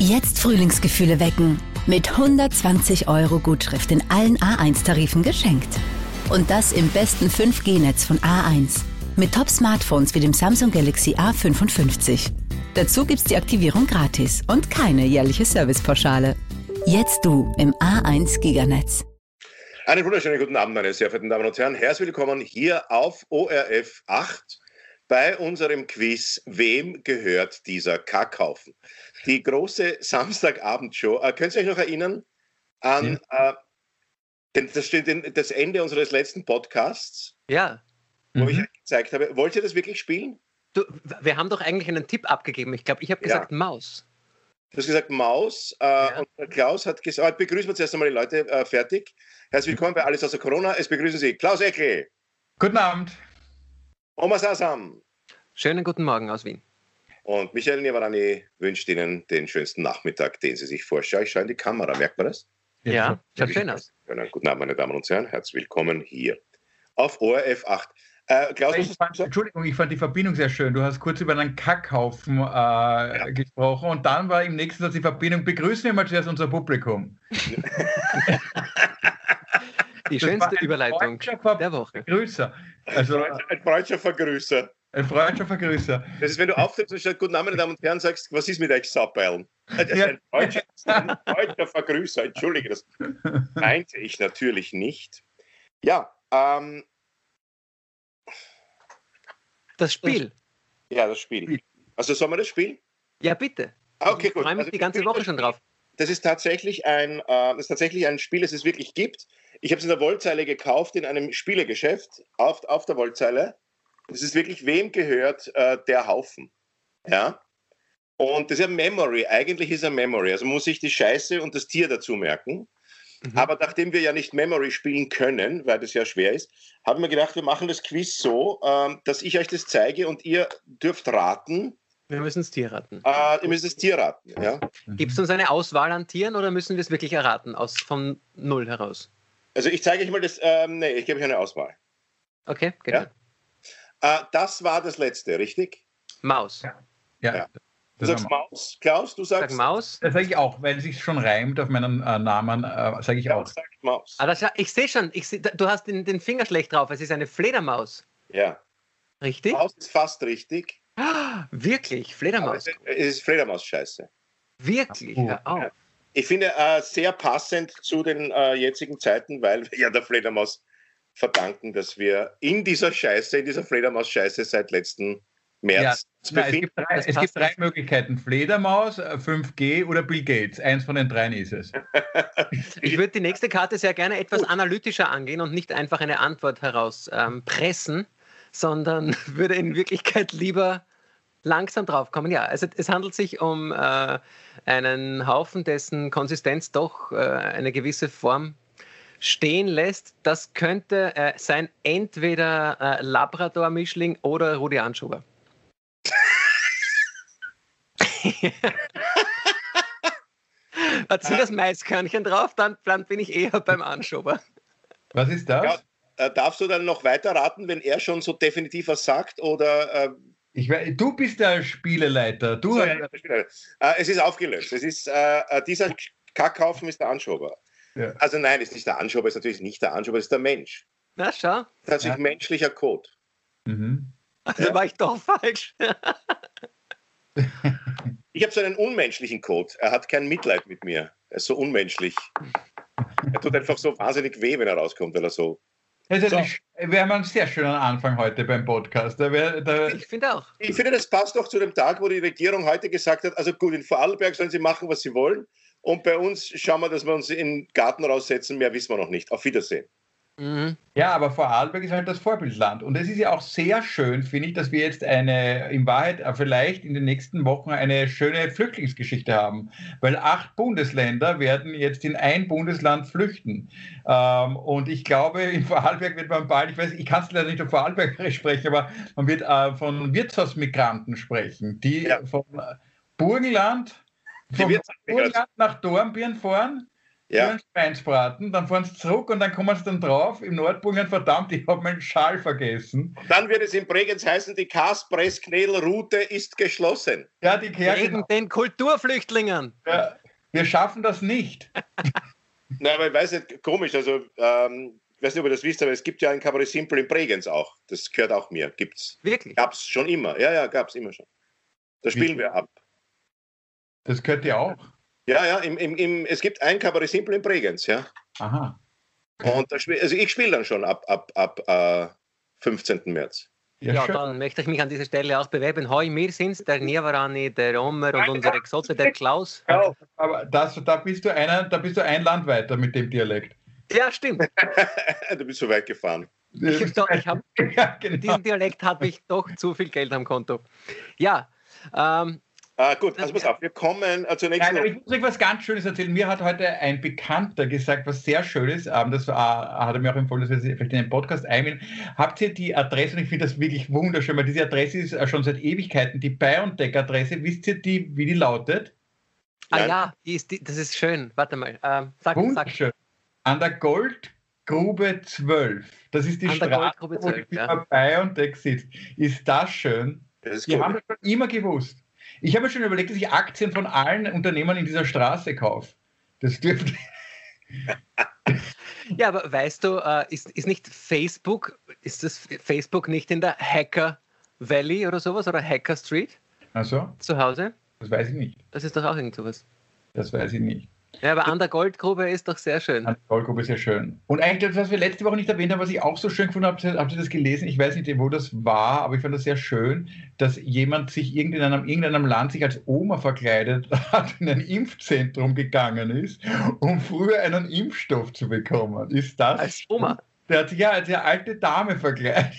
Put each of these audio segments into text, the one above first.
Jetzt Frühlingsgefühle wecken. Mit 120 € Gutschrift in allen A1-Tarifen geschenkt. Und das im besten 5G-Netz von A1. Mit Top-Smartphones wie dem Samsung Galaxy A55. Dazu gibt's die Aktivierung gratis und keine jährliche Servicepauschale. Jetzt du im A1 Giganetz. Einen wunderschönen guten Abend, meine sehr verehrten Damen und Herren. Herzlich willkommen hier auf ORF 8 bei unserem Quiz Wem gehört dieser Kackhaufen? Die große Samstagabendshow. Könnt ihr euch noch erinnern an das Ende unseres letzten Podcasts? Ja. Wo ich euch gezeigt habe. Wollt ihr das wirklich spielen? Du, wir haben doch eigentlich einen Tipp abgegeben. Ich glaube, ich habe gesagt Maus. Du hast gesagt Maus und Klaus hat gesagt, begrüßen wir zuerst einmal die Leute fertig. Herzlich willkommen bei Alles außer Corona. Es begrüßen Sie Klaus Eckel. Guten Abend. Oma Sasam. Schönen guten Morgen aus Wien. Und Michael Niavarani wünscht Ihnen den schönsten Nachmittag, den Sie sich vorstellen. Ich schaue in die Kamera, merkt man das? Ja, schaut schön aus. Guten Abend, meine Damen und Herren. Herzlich willkommen hier auf ORF 8. Klaus, Entschuldigung, ich fand die Verbindung sehr schön. Du hast kurz über einen Kackhaufen gesprochen und dann war im nächsten Satz die Verbindung. Begrüßen wir mal zuerst unser Publikum. Die schönste Überleitung der Woche. Vergrüßer. Also, ein freudscher Vergrüßer. Ein freudscher Vergrüßer. Das ist, wenn du auftrittst und sagst, guten Abend, meine Damen und Herren, sagst, was ist mit euch Saubeilen? Das ist ein freudscher Vergrüßer. Entschuldige, das meinte ich natürlich nicht. Ja, das Spiel. Ja, das Spiel. Also sollen wir das spielen? Ja, bitte. Okay, gut. Ich freue mich die ganze Woche schon drauf. Das ist tatsächlich ein Spiel, das es wirklich gibt. Ich habe es in der Wollzeile gekauft, in einem Spielegeschäft, auf der Wollzeile. Das ist wirklich, wem gehört der Haufen? Ja? Und das ist ein Memory. Eigentlich ist ein Memory. Also man muss sich die Scheiße und das Tier dazu merken. Aber nachdem wir ja nicht Memory spielen können, weil das ja schwer ist, haben wir gedacht, wir machen das Quiz so, dass ich euch das zeige und ihr dürft raten. Wir müssen das Tier raten. Ihr müsst das Tier raten, ja. Gibt es uns eine Auswahl an Tieren oder müssen wir es wirklich erraten, von Null heraus? Also ich zeige euch mal das, ich gebe euch eine Auswahl. Okay, genau. Ja? Das war das letzte, richtig? Maus. Ja. Du sagst Maus, Klaus, du sagst... Sag Maus. Das sage ich auch, weil es sich schon reimt auf meinen Namen, sage ich auch. Sagt Maus. Ich sehe schon, du hast den Finger schlecht drauf, es ist eine Fledermaus. Ja. Richtig? Maus ist fast richtig. Wirklich? Fledermaus? Es ist Fledermaus-Scheiße. Wirklich? Hör auf. Ich finde sehr passend zu den jetzigen Zeiten, weil wir ja der Fledermaus verdanken, dass wir in dieser Fledermaus-Scheiße seit letzten März befinden. Es gibt drei Möglichkeiten: Fledermaus, 5G oder Bill Gates. Eins von den dreien ist es. Ich würde die nächste Karte sehr gerne etwas analytischer angehen und nicht einfach eine Antwort herauspressen, sondern würde in Wirklichkeit lieber langsam draufkommen. Ja, also es handelt sich um einen Haufen, dessen Konsistenz doch eine gewisse Form stehen lässt. Das könnte sein entweder Labrador-Mischling oder Rudi Anschober. Sind das Maiskörnchen drauf, dann bin ich eher beim Anschober. Was ist das? Ja, darfst du dann noch weiter raten, wenn er schon so definitiv was sagt? Oder, du bist der Spieleleiter. Es ist aufgelöst. Es ist, dieser Kackhaufen ist der Anschober. Ja. Also nein, ist nicht der Anschober, ist natürlich nicht der Anschober, ist der Mensch. Na schau. Tatsächlich menschlicher Code. Also war ich doch falsch. Ich habe so einen unmenschlichen Code. Er hat kein Mitleid mit mir. Er ist so unmenschlich. Er tut einfach so wahnsinnig weh, wenn er rauskommt, weil er so... Wir haben einen sehr schönen Anfang heute beim Podcast. Ich finde auch. Ich finde, das passt doch zu dem Tag, wo die Regierung heute gesagt hat, also gut, in Vorarlberg sollen sie machen, was sie wollen. Und bei uns schauen wir, dass wir uns in den Garten raussetzen. Mehr wissen wir noch nicht. Auf Wiedersehen. Ja, aber Vorarlberg ist halt das Vorbildland. Und es ist ja auch sehr schön, finde ich, dass wir jetzt in Wahrheit vielleicht in den nächsten Wochen eine schöne Flüchtlingsgeschichte haben. Weil 8 Bundesländer werden jetzt in ein Bundesland flüchten. Und ich glaube, in Vorarlberg wird man bald, ich kann es leider nicht auf Vorarlberg sprechen, aber man wird von Wirtshausmigranten sprechen, die von Burgenland nach Dornbirn fahren. für einen Schweinsbraten, dann fahren sie zurück und dann kommen sie dann drauf im Nordburgenland, verdammt, ich habe meinen Schal vergessen. Dann wird es in Bregenz heißen, die Kaspress-Knädel-Route ist geschlossen. Ja, die Wegen den Kulturflüchtlingen. Ja, wir schaffen das nicht. Nein, aber ich weiß nicht, komisch, also ich weiß nicht, ob ihr das wisst, aber es gibt ja ein Cabaret Simple in Bregenz auch. Das gehört auch mir. Gibt's. Wirklich? Gab's schon immer. Ja, gab's immer schon. Da spielen wir ab. Das gehört ja auch. Ja, es gibt ein Cabaret Simple in Bregenz, ja. Aha. Und also ich spiele dann schon ab 15. März. Ja, dann möchte ich mich an dieser Stelle auch bewerben. Hoi, wir sind's, der Nievarani, der Omer und unser Exote, der Klaus. Ja, aber da bist du ein Land weiter mit dem Dialekt. Ja, stimmt. Du bist so weit gefahren. Ja, genau. Diesen Dialekt habe ich doch zu viel Geld am Konto. Ja. Gut, also pass auf, wir kommen zur nächsten. Nein, ich muss euch was ganz Schönes erzählen. Mir hat heute ein Bekannter gesagt, was sehr Schönes. Das hat er mir auch empfohlen, dass wir vielleicht in den Podcast einbinden. Habt ihr die Adresse, und ich finde das wirklich wunderschön, weil diese Adresse ist schon seit Ewigkeiten die BioNTech-Adresse. Wisst ihr, wie die lautet? Ja, das ist schön. Warte mal. Wunderschön. An der Goldgrube 12. Das ist die Straße, wo die Firma BioNTech sitzt. Ist das schön? Die haben das schon immer gewusst. Ich habe mir schon überlegt, dass ich Aktien von allen Unternehmern in dieser Straße kaufe. Das dürfte. Ja, aber weißt du, ist nicht Facebook, ist das Facebook nicht in der Hacker Valley oder sowas oder Hacker Street? Ach so? Zu Hause? Das weiß ich nicht. Das ist doch auch irgend sowas. Das weiß ich nicht. Ja, aber an der Goldgrube ist doch sehr schön. An der Goldgrube ist ja schön. Und eigentlich das, was wir letzte Woche nicht erwähnt haben, was ich auch so schön gefunden habe, habt ihr das gelesen? Ich weiß nicht, wo das war, aber ich fand das sehr schön, dass jemand sich in irgendeinem Land sich als Oma verkleidet hat, in ein Impfzentrum gegangen ist, um früher einen Impfstoff zu bekommen. Ist das? Als Oma? Der hat sich ja als eine alte Dame verkleidet.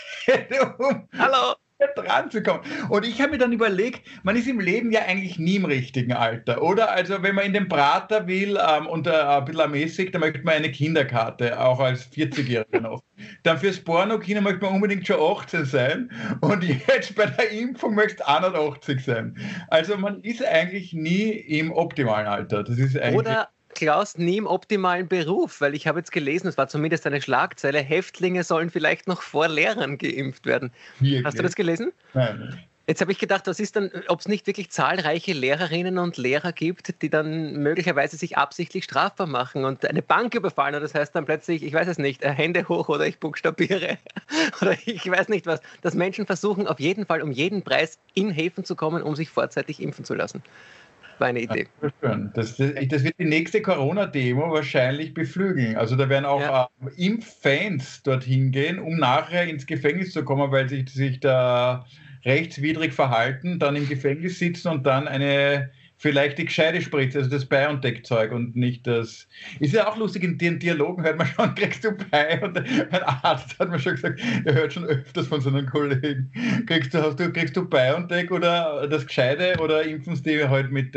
Hallo! Dran zu kommen. Und ich habe mir dann überlegt, man ist im Leben ja eigentlich nie im richtigen Alter, oder? Also wenn man in den Prater will und ein bisschen ermäßigt, dann möchte man eine Kinderkarte, auch als 40-Jähriger noch. Dann fürs Porno-Kino möchte man unbedingt schon 18 sein und jetzt bei der Impfung möchte es 81 sein. Also man ist eigentlich nie im optimalen Alter. Das ist eigentlich oder Klaus, nie im optimalen Beruf, weil ich habe jetzt gelesen, es war zumindest eine Schlagzeile, Häftlinge sollen vielleicht noch vor Lehrern geimpft werden. Wirklich? Hast du das gelesen? Nein. Jetzt habe ich gedacht, was ist dann, ob es nicht wirklich zahlreiche Lehrerinnen und Lehrer gibt, die dann möglicherweise sich absichtlich strafbar machen und eine Bank überfallen und das heißt dann plötzlich, ich weiß es nicht, Hände hoch oder ich buchstabiere oder ich weiß nicht was, dass Menschen versuchen auf jeden Fall um jeden Preis in Häfen zu kommen, um sich vorzeitig impfen zu lassen. War eine Idee. Das wird die nächste Corona-Demo wahrscheinlich beflügeln. Also da werden auch Impffans dorthin gehen, um nachher ins Gefängnis zu kommen, weil sie sich da rechtswidrig verhalten, dann im Gefängnis sitzen und dann vielleicht die gescheite Spritze, also das BioNTech-Zeug und nicht das. Ist ja auch lustig, in den Dialogen hört man schon, kriegst du BioNTech? Ein Arzt hat mir schon gesagt, er hört schon öfters von seinen Kollegen. Kriegst du BioNTech oder das Gescheite oder impfen sie die halt mit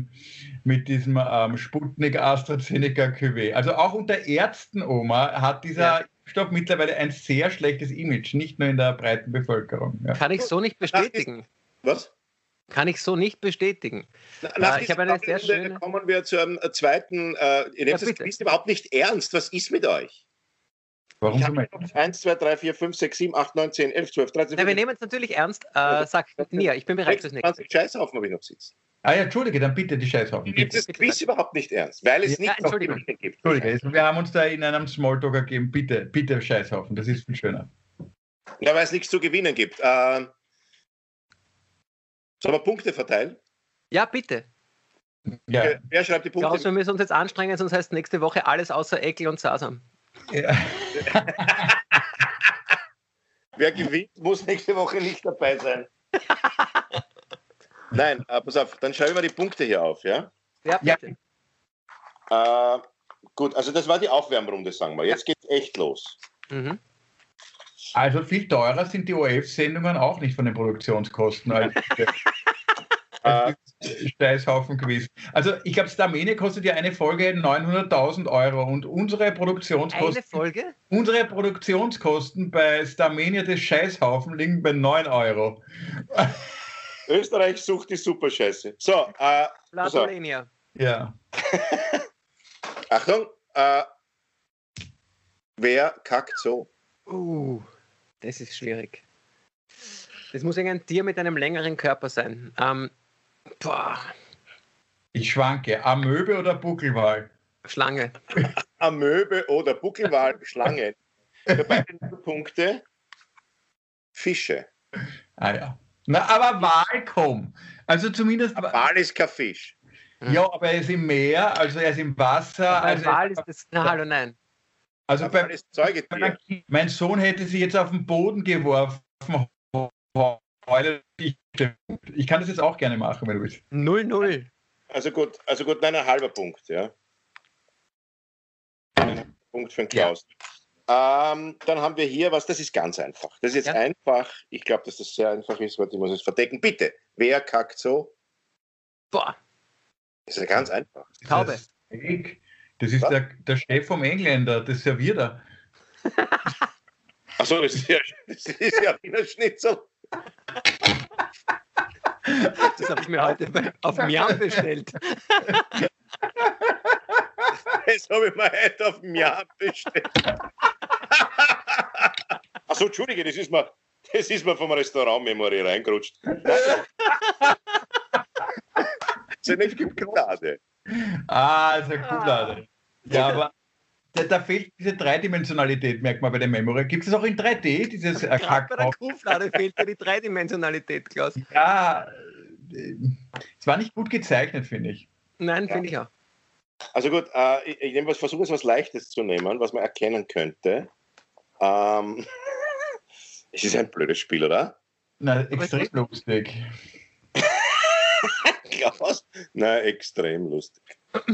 diesem Sputnik AstraZeneca QV? Also auch unter Ärzten, Oma, hat dieser Impfstoff mittlerweile ein sehr schlechtes Image, nicht nur in der breiten Bevölkerung. Ja. Kann ich so nicht bestätigen. Was? Kann ich so nicht bestätigen. Ich habe eine sehr schöne. Kommen wir zu einem zweiten. Ihr nehmt das Quiz überhaupt nicht ernst. Was ist mit euch? Warum ich habe 1, 2, 3, 4, 5, 6, 7, 8, 9, 10, 11, 12, 13, 14. Wir nehmen es natürlich ernst. Sag Nia, ich bin bereit fürs nächste. 20 Scheißhaufen habe ich noch sitzen. Ja, Entschuldige, dann bitte die Scheißhaufen. Ihr nehmt das Quiz überhaupt nicht ernst, weil es nicht noch Entschuldigung. gibt. Entschuldige, wir haben uns da in einem Smalltalk gegeben. Bitte Scheißhaufen, das ist viel schöner. Ja, weil es nichts zu gewinnen gibt. Sollen wir Punkte verteilen? Ja, bitte. Ja. Wer schreibt die Punkte? Klaus, wir müssen uns jetzt anstrengen, sonst heißt nächste Woche alles außer Ekel und Sasam. Ja. Wer gewinnt, muss nächste Woche nicht dabei sein. Nein, pass auf, dann schreiben wir die Punkte hier auf, ja? Ja, bitte. Gut, also das war die Aufwärmrunde, sagen wir. Jetzt geht's echt los. Mhm. Also viel teurer sind die ORF-Sendungen auch nicht von den Produktionskosten als Scheißhaufen gewesen. Also ich glaube, Starmania kostet ja eine Folge 900.000 Euro und unsere Produktionskosten bei Starmania des Scheißhaufen liegen bei 9 Euro. Österreich sucht die Superscheiße. So, Platolenia. Ja. Achtung, wer kackt so? Das ist schwierig. Das muss irgendein Tier mit einem längeren Körper sein. Ich schwanke. Amöbe oder Buckelwal? Schlange. Amöbe oder Buckelwal, Schlange. Für beide Punkte Fische. Ah ja. Na, aber Wal, komm. Also zumindest. Wal ist kein Fisch. Ja, aber er ist im Meer, also er ist im Wasser. Beim Wal ist das. Na, hallo, nein. Also Wal ist Säugetier. Mein Sohn hätte sich jetzt auf den Boden geworfen. Ich kann das jetzt auch gerne machen, wenn du willst. 0-0. Also gut, nein, ein halber Punkt, ja. Ein Punkt für den Klaus. Ja. Dann haben wir hier was, das ist ganz einfach. Das ist jetzt einfach. Ich glaube, dass das sehr einfach ist. Warte, ich muss es verdecken. Bitte, wer kackt so? Boah. Das ist ja ganz einfach. Taube. Das ist der Chef vom Engländer, das serviert er. Achso, das ist ja Wiener Schnitzel. Das habe ich mir heute auf Miam bestellt. Das habe ich mir heute auf Miam bestellt. Achso, Entschuldige, das ist mir vom Restaurant Memory reingerutscht. Das ist eine Schublade. Also Schublade. Ja, aber da fehlt diese Dreidimensionalität, merkt man bei der Memory. Gibt es auch in 3D, dieses Gerade bei der Kuhflade fehlt ja die Dreidimensionalität, Klaus. Ja, es war nicht gut gezeichnet, finde ich. Nein, finde ich auch. Also gut, ich versuche jetzt was Leichtes zu nehmen, was man erkennen könnte. Es ist ein blödes Spiel, oder? Na, extrem lustig. Klaus? Nein, extrem lustig.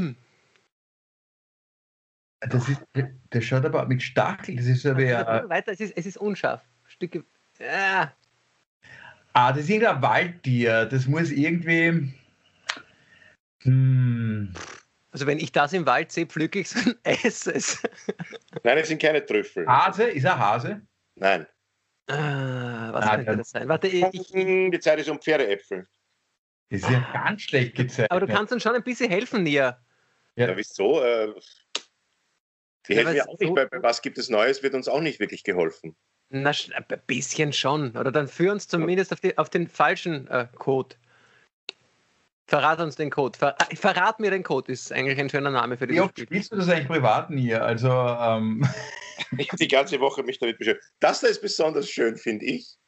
Das schaut aber mit Stachel, das ist aber ja... Weiter, es ist unscharf. Stücke... das ist irgendein Waldtier, das muss irgendwie... Also wenn ich das im Wald sehe, pflücke ich es und esse es. Nein, es sind keine Trüffel. Hase? Ist er Hase? Nein. Was könnte das sein? Warte, die Zeit ist um Pferdeäpfel. Das ist ja ganz schlecht gezeichnet. Aber du kannst uns schon ein bisschen helfen, Nia. Ja, wieso? Die helfen mir auch nicht. Bei was gibt es Neues, wird uns auch nicht wirklich geholfen. Na, ein bisschen schon. Oder dann führ uns zumindest auf den falschen Code. Verrat uns den Code. Verrat mir den Code, ist eigentlich ein schöner Name für dieses Spiel. Wie oft spielst du das eigentlich privat, Nia? Also, Ich habe die ganze Woche mich damit beschäftigt. Das da ist besonders schön, finde ich.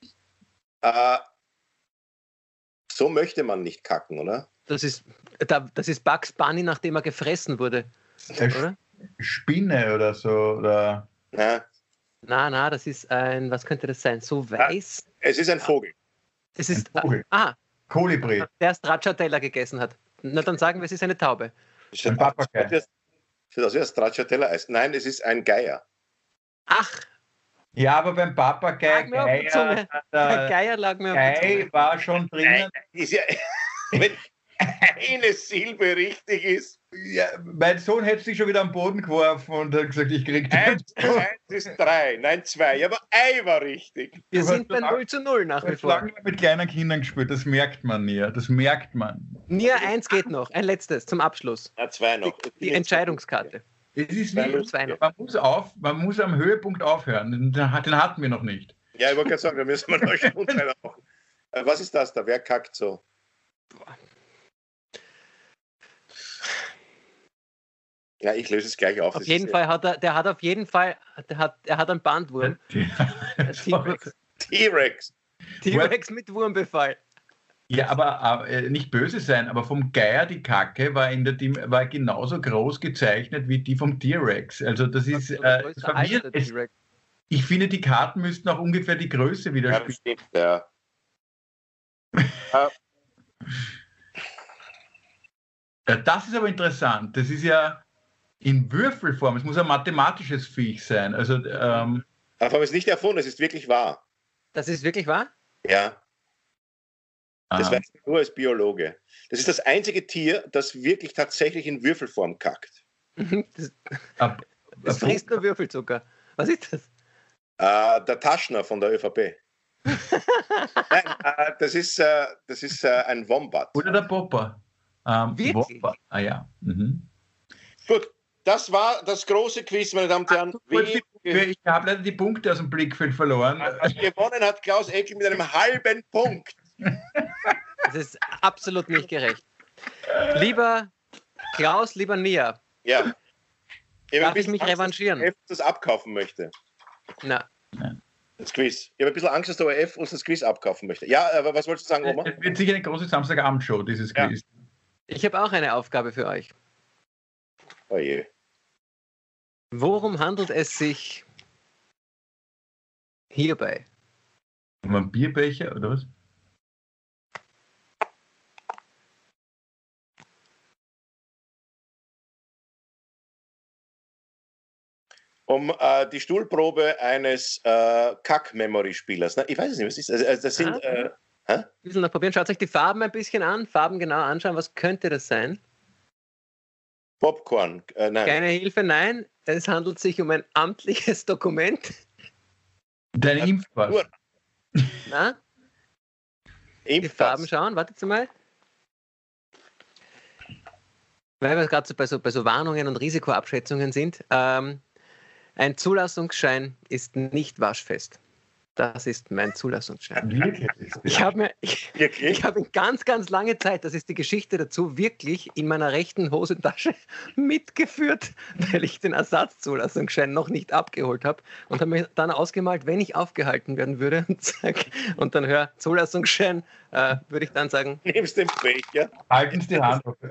So möchte man nicht kacken, oder? Das ist Bugs Bunny, nachdem er gefressen wurde. Oder? Spinne oder so. Oder? Ja. Na, das ist was könnte das sein? So weiß? Es ist ein Vogel. Es ist ein Vogel. Kolibri. Der Stracciatella gegessen hat. Na, dann sagen wir, es ist eine Taube. Ein Papagei. Sieht aus wie ein Stracciatella-Eis. Nein, es ist ein Geier. Ach! Ja, aber beim Papagei, Geier lag mir auf der Zunge. war schon drinnen. Ist ja, wenn eine Silbe richtig ist. Ja, mein Sohn hätte sich schon wieder am Boden geworfen und hat gesagt, ich krieg den. 1 ist 3, nein 2. Ja, aber Ei war richtig. Wir sind bei 0:0 nach wie vor. Lange mit kleinen Kindern gespielt, das merkt man nie. Das merkt man. Nia, 1 geht noch. Ein letztes zum Abschluss. Ja, 2 noch. Die Entscheidungskarte. Es ist man muss am Höhepunkt aufhören. Den hatten wir noch nicht. Ja, ich wollte gerade sagen, wir müssen mal noch Stunden machen. Was ist das da? Wer kackt so? Ja, ich löse es gleich auf. Auf jeden Fall hat er hat einen Bandwurm. T-Rex. T-Rex mit Wurmbefall. Ja, aber nicht böse sein, aber vom Geier die Kacke war genauso groß gezeichnet wie die vom T-Rex. Also das ist ich finde, die Karten müssten auch ungefähr die Größe widerspiegeln. Ja. Das ist aber interessant. Das ist ja in Würfelform. Es muss ein mathematisches Viech sein. Also, aber es ist nicht erfunden, es ist wirklich wahr. Das ist wirklich wahr? Ja. Das weiß ich nur als Biologe. Das ist das einzige Tier, das wirklich tatsächlich in Würfelform kackt. Das frisst nur Würfelzucker. Was ist das? Der Taschner von der ÖVP. Nein, das ist ein Wombat. Oder der Popper. Wirklich? Wombat. Ah ja. Mhm. Gut, das war das große Quiz, meine Damen und Herren. Ich habe leider die Punkte aus dem Blickfeld verloren. Gewonnen hat Klaus Eckel mit einem halben Punkt. Das ist absolut nicht gerecht. Lieber Klaus, lieber Nia. Ja. Darf ich mich revanchieren? Dass das abkaufen möchte. Na. Das Quiz. Ich habe ein bisschen Angst, dass der ORF uns das Quiz abkaufen möchte. Ja, aber was wolltest du sagen, Oma? Es wird sicher eine große Samstagabendshow, dieses Quiz. Ja. Ich habe auch eine Aufgabe für euch. Oh je. Worum handelt es sich hierbei? Um einen Bierbecher oder was? Um die Stuhlprobe eines Kack-Memory-Spielers. Ich weiß es nicht, was ist das? Also das sind. Ein bisschen noch probieren. Schaut euch die Farben ein bisschen an. Farben genau anschauen. Was könnte das sein? Popcorn. Nein. Keine Hilfe, nein. Es handelt sich um ein amtliches Dokument. Dein Impfpass. Na? Die Farben schauen. Wartet mal. Weil wir gerade bei so Warnungen und Risikoabschätzungen sind. Ein Zulassungsschein ist nicht waschfest. Das ist mein Zulassungsschein. Ich habe in ganz, ganz lange Zeit, das ist die Geschichte dazu, wirklich in meiner rechten Hosentasche mitgeführt, weil ich den Ersatzzulassungsschein noch nicht abgeholt habe und habe mir dann ausgemalt, wenn ich aufgehalten werden würde und dann höre Zulassungsschein, würde ich dann sagen... Nimmst den Becher. Halten Sie die Hand auf.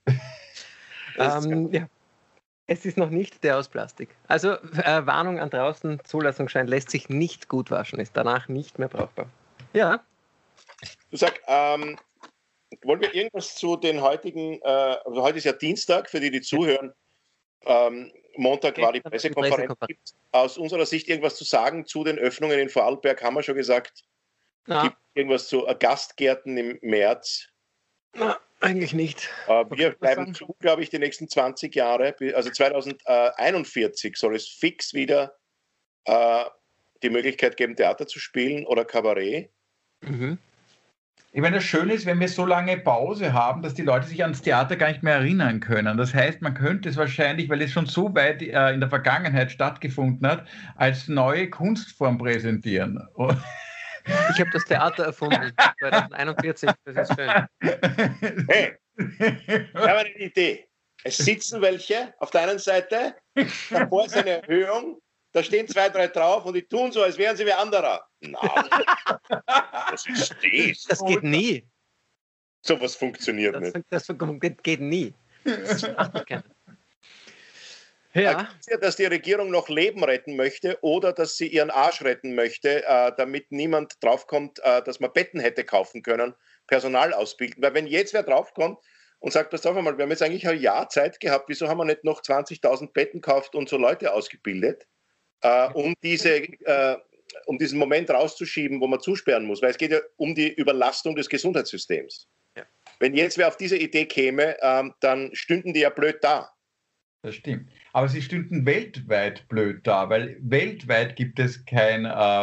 Ja. Es ist noch nicht der aus Plastik. Also Warnung an draußen, Zulassungsschein lässt sich nicht gut waschen, ist danach nicht mehr brauchbar. Ja. Du sag, wollen wir irgendwas zu den heutigen, also heute ist ja Dienstag, für die, die zuhören, Montag war die Pressekonferenz. Gibt es aus unserer Sicht irgendwas zu sagen zu den Öffnungen in Vorarlberg? Haben wir schon gesagt. Ja. Gibt es irgendwas zu Gastgärten im März? Na, eigentlich nicht. Wir bleiben zu, glaube ich, die nächsten 20 Jahre. Also 2041 soll es fix wieder die Möglichkeit geben, Theater zu spielen oder Kabarett. Mhm. Ich meine, das Schöne ist, wenn wir so lange Pause haben, dass die Leute sich ans Theater gar nicht mehr erinnern können. Das heißt, man könnte es wahrscheinlich, weil es schon so weit in der Vergangenheit stattgefunden hat, als neue Kunstform präsentieren. Ich habe das Theater erfunden, 2041, das ist schön. Hey, ich habe eine Idee. Es sitzen welche auf der einen Seite, davor ist eine Erhöhung, da stehen 2, 3 drauf und die tun so, als wären sie wie anderer. Nein, das ist das. Das geht nie. Sowas funktioniert nicht. Das geht nie. Das macht keiner. Ja. Dass die Regierung noch Leben retten möchte oder dass sie ihren Arsch retten möchte, damit niemand draufkommt, dass man Betten hätte kaufen können, Personal ausbilden. Weil wenn jetzt wer draufkommt und sagt, pass auf einmal, wir haben jetzt eigentlich ein Jahr Zeit gehabt, wieso haben wir nicht noch 20.000 Betten gekauft und so Leute ausgebildet, um diesen Moment rauszuschieben, wo man zusperren muss. Weil es geht ja um die Überlastung des Gesundheitssystems. Ja. Wenn jetzt wer auf diese Idee käme, dann stünden die ja blöd da. Das stimmt. Aber sie stünden weltweit blöd da, weil weltweit gibt es kein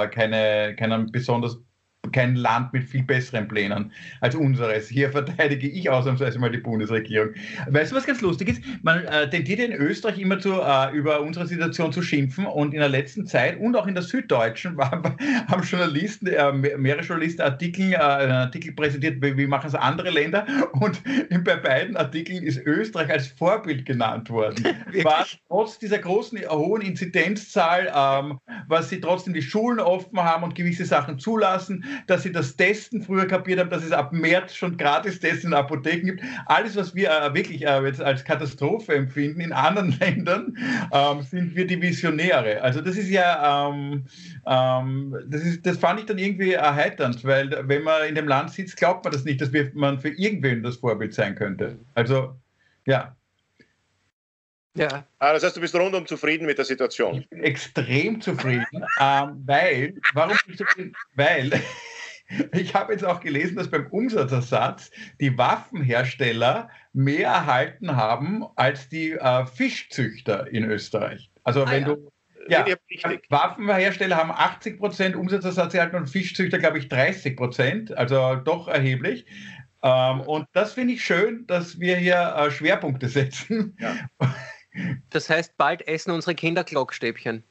Land mit viel besseren Plänen als unseres. Hier verteidige ich ausnahmsweise mal die Bundesregierung. Weißt du, was ganz lustig ist? Man tendiert in Österreich immer über unsere Situation zu schimpfen und in der letzten Zeit und auch in der Süddeutschen haben Journalisten, mehrere Journalisten Artikel präsentiert, wie machen es andere Länder, und bei beiden Artikeln ist Österreich als Vorbild genannt worden. Was trotz dieser großen, hohen Inzidenzzahl, was sie trotzdem die Schulen offen haben und gewisse Sachen zulassen, dass sie das Testen früher kapiert haben, dass es ab März schon gratis Tests in Apotheken gibt. Alles, was wir wirklich jetzt als Katastrophe empfinden in anderen Ländern, sind wir die Visionäre. Also das ist ja, das fand ich dann irgendwie erheiternd, weil wenn man in dem Land sitzt, glaubt man das nicht, dass man für irgendwen das Vorbild sein könnte. Also, ja. Ja. Das heißt, du bist rundum zufrieden mit der Situation? Ich bin extrem zufrieden, warum bin ich zufrieden? Weil ich habe jetzt auch gelesen, dass beim Umsatzersatz die Waffenhersteller mehr erhalten haben als die Fischzüchter in Österreich. Also wenn du Waffenhersteller haben 80% Umsatzersatz erhalten und Fischzüchter, glaube ich, 30%, also doch erheblich. Und das finde ich schön, dass wir hier Schwerpunkte setzen. Ja. Das heißt, bald essen unsere Kinder Glockstäbchen.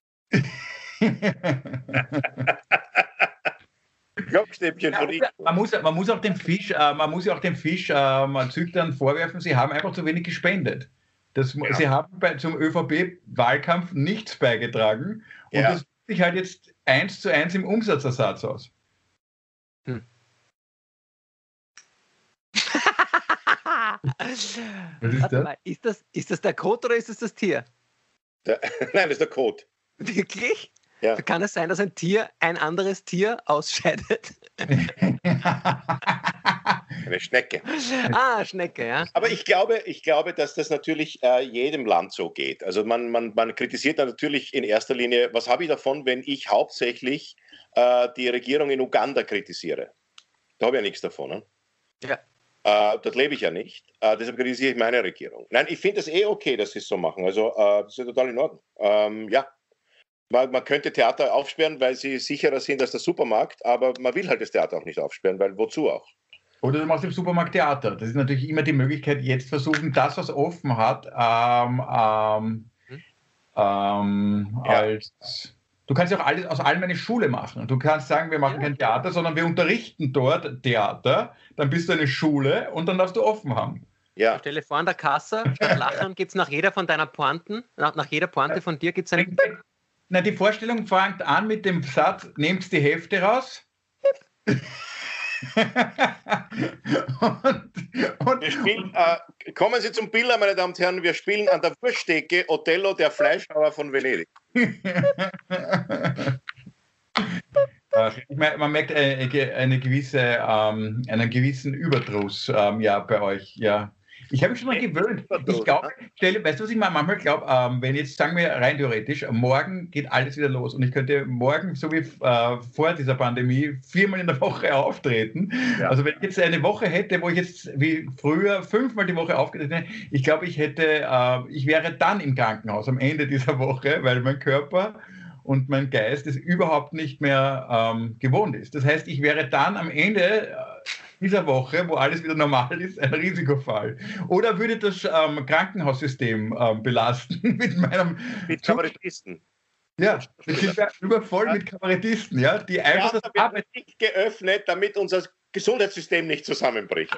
Glockstäbchen von Ihnen. Man muss auch dem Fisch Züchtern vorwerfen, sie haben einfach zu wenig gespendet. Sie haben zum ÖVP-Wahlkampf nichts beigetragen und das wirkt sich halt jetzt 1:1 im Umsatzersatz aus. Was ist das? Mal, ist das der Kot oder ist es das Tier? Nein, das ist der Kot. Wirklich? Ja. Kann es sein, dass ein Tier ein anderes Tier ausscheidet? Eine Schnecke. Schnecke, ja. Aber ich glaube, dass das natürlich jedem Land so geht. Also man kritisiert natürlich in erster Linie, was habe ich davon, wenn ich hauptsächlich die Regierung in Uganda kritisiere? Da habe ich ja nichts davon. Ne? Ja. Dort lebe ich ja nicht. Deshalb kritisiere ich meine Regierung. Nein, ich finde das okay, dass sie es so machen. Also das ist total in Ordnung. Ja. Man könnte Theater aufsperren, weil sie sicherer sind als der Supermarkt, aber man will halt das Theater auch nicht aufsperren, weil wozu auch? Oder du machst im Supermarkt Theater. Das ist natürlich immer die Möglichkeit, jetzt versuchen, das, was offen hat, du kannst ja auch alles aus allem eine Schule machen. Du kannst sagen, wir machen kein Theater, sondern wir unterrichten dort Theater, dann bist du eine Schule und dann darfst du offen haben. Ja. Stell dir vor, an der Kasse, statt Lachen gibt es nach jeder von deiner Pointen, nach jeder Pointe von dir gibt es einen... Na, die Vorstellung fängt an mit dem Satz, nehmt die Hefte raus. Wir spielen, kommen Sie zum Bilder, meine Damen und Herren, wir spielen an der Wursttheke Othello, der Fleischhauer von Venedig. Man merkt einen gewissen Überdruss bei euch, ja. Ich habe mich schon mal gewöhnt. Ich glaube, weißt du, was ich manchmal glaube, wenn jetzt, sagen wir rein theoretisch, morgen geht alles wieder los und ich könnte morgen, so wie vor dieser Pandemie, 4-mal in der Woche auftreten. Ja. Also wenn ich jetzt eine Woche hätte, wo ich jetzt wie früher 5-mal die Woche aufgetreten hätte, ich glaube, ich wäre dann im Krankenhaus am Ende dieser Woche, weil mein Körper und mein Geist es überhaupt nicht mehr gewohnt ist. Das heißt, ich wäre dann am Ende dieser Woche, wo alles wieder normal ist, ein Risikofall. Oder würde das Krankenhaussystem belasten mit Kabarettisten. Ja, wir sind ja übervoll mit Kabarettisten, ja, die einfach das Arbeit nicht geöffnet, damit unser Gesundheitssystem nicht zusammenbricht.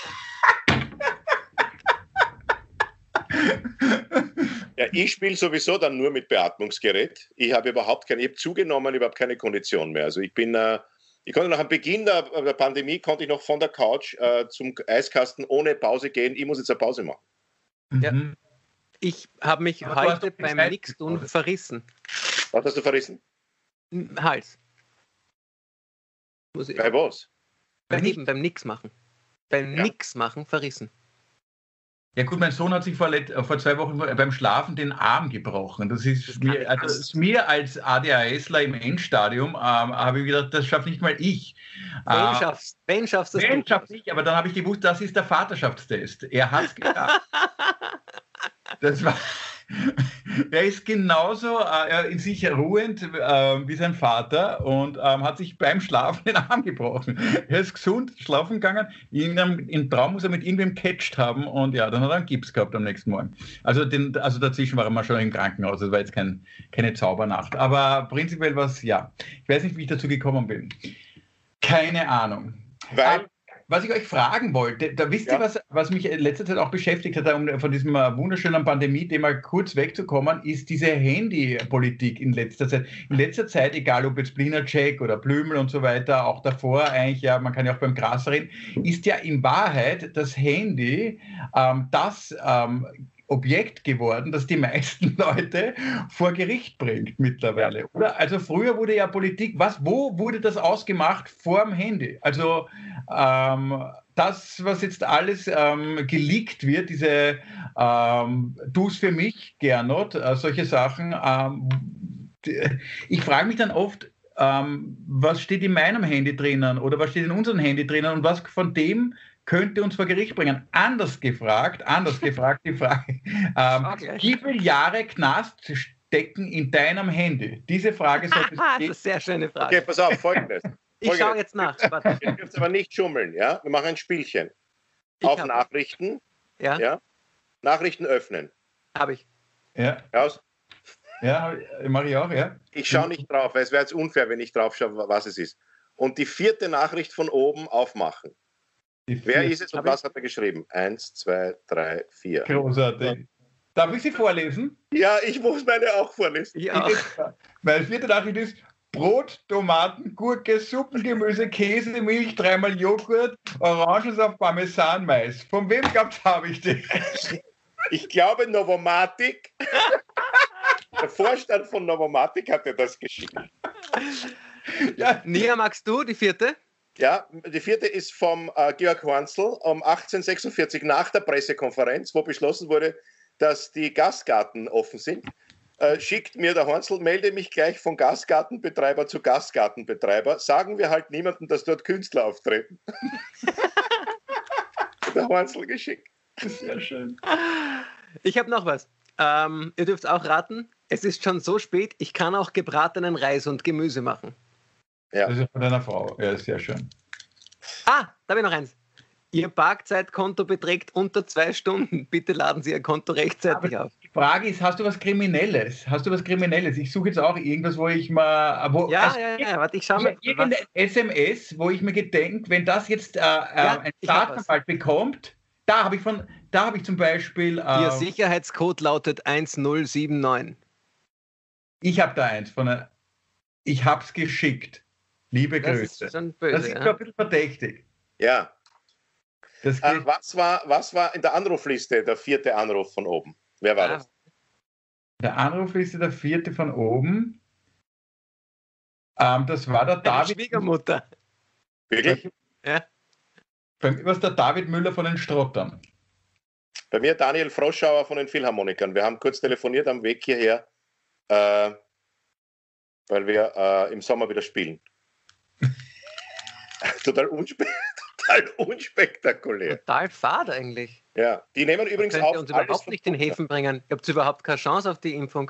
Ja, ich spiele sowieso dann nur mit Beatmungsgerät. Ich habe zugenommen, überhaupt keine Kondition mehr. Also ich konnte nach dem Beginn der Pandemie noch von der Couch zum Eiskasten ohne Pause gehen. Ich muss jetzt eine Pause machen. Ja. Ich habe mich heute beim Nix-Tun verrissen. Was hast du verrissen? Hals. Bei was? Beim Nix machen. Beim Nix machen verrissen. Ja gut, mein Sohn hat sich vor 2 Wochen beim Schlafen den Arm gebrochen. Das ist mir als ADHSler im Endstadium, habe ich gedacht, das schafft nicht mal ich. Wen schaffst du? Wen schafft ich? Aber dann habe ich gewusst, das ist der Vaterschaftstest. Er hat es geschafft. Er ist genauso in sich ruhend wie sein Vater und hat sich beim Schlafen den Arm gebrochen. Er ist gesund schlafen gegangen, im Traum muss er mit irgendwem gecatcht haben und ja, dann hat er einen Gips gehabt am nächsten Morgen. Also dazwischen war er mal schon im Krankenhaus, das war jetzt keine Zaubernacht. Aber prinzipiell was, ja. Ich weiß nicht, wie ich dazu gekommen bin. Keine Ahnung. Was ich euch fragen wollte, da wisst ihr, was mich in letzter Zeit auch beschäftigt hat, um von diesem wunderschönen Pandemie-Thema kurz wegzukommen, ist diese Handypolitik in letzter Zeit. In letzter Zeit, egal ob jetzt Blinacek oder Blümel und so weiter, auch davor eigentlich, ja, man kann ja auch beim Gras reden, ist ja in Wahrheit das Handy das Objekt geworden, das die meisten Leute vor Gericht bringt mittlerweile. Oder? Also früher wurde ja Politik, wo wurde das ausgemacht vorm Handy? Also das, was jetzt alles geleakt wird, diese Du's für mich, Gernot, solche Sachen, ich frage mich dann oft, was steht in meinem Handy drinnen oder was steht in unserem Handy drinnen und was von dem könnte uns vor Gericht bringen. Anders gefragt die Frage, wie viele Jahre Knast stecken in deinem Handy? Diese Frage sollte das ist eine sehr schöne Frage. Okay, pass auf, Folgendes. Ich schaue jetzt nach. Ihr dürft aber nicht schummeln, ja? Wir machen ein Spielchen. Auf Nachrichten, ja? Nachrichten öffnen. Habe ich. Ja. Raus. Ja, mache ich auch, ja. Ich schaue nicht drauf, weil es wäre jetzt unfair, wenn ich drauf schaue, was es ist. Und die 4. Nachricht von oben aufmachen. Wer ist es und was hat er geschrieben? 1, 2, 3, 4. Großartig. Darf ich sie vorlesen? Ja, ich muss meine auch vorlesen. Ja. Meine 4. Nachricht ist Brot, Tomaten, Gurke, Suppengemüse, Käse, Milch, 3-mal Joghurt, Orangensaft, Parmesan, Mais. Von wem habe ich die? Ich glaube Novomatic. Der Vorstand von Novomatic hat dir das geschickt. Ja. Nia, magst du die 4.? Ja, die 4. ist vom Georg Hornzl um 1846 nach der Pressekonferenz, wo beschlossen wurde, dass die Gastgarten offen sind. Schickt mir der Hornzl, melde mich gleich von Gastgartenbetreiber zu Gastgartenbetreiber. Sagen wir halt niemandem, dass dort Künstler auftreten. Der Hornzl geschickt. Das ist sehr schön. Ich habe noch was. Ihr dürft auch raten. Es ist schon so spät, ich kann auch gebratenen Reis und Gemüse machen. Ja. Das ist von deiner Frau. Ja, sehr schön. Da habe ich noch eins. Ihr Parkzeitkonto beträgt unter 2 Stunden. Bitte laden Sie Ihr Konto rechtzeitig auf. Die Frage ist, hast du was Kriminelles? Ich suche jetzt auch irgendwas, wo ich mal... Warte, ich schaue mal. Irgendein SMS, wo ich mir gedenke, wenn das jetzt ein Staatsanwalt bekommt, da habe ich zum Beispiel... Ihr Sicherheitscode lautet 1079. Ich habe da eins ich habe es geschickt. Liebe Grüße. Das ist schon böse. Das ist ein bisschen verdächtig. Ja. Das Was war in der Anrufliste der 4. Anruf von oben? Wer war das? Der Anrufliste der 4. von oben. Das war der David. Schwiegermutter. Wirklich? Ja. Bei mir war es der David Müller von den Strottern. Bei mir Daniel Froschauer von den Philharmonikern. Wir haben kurz telefoniert am Weg hierher, weil wir im Sommer wieder spielen. Total unspektakulär. Total fad eigentlich. Ja, die nehmen übrigens könnt ihr auf. uns überhaupt nicht in Häfen bringen. Ihr habt überhaupt keine Chance auf die Impfung.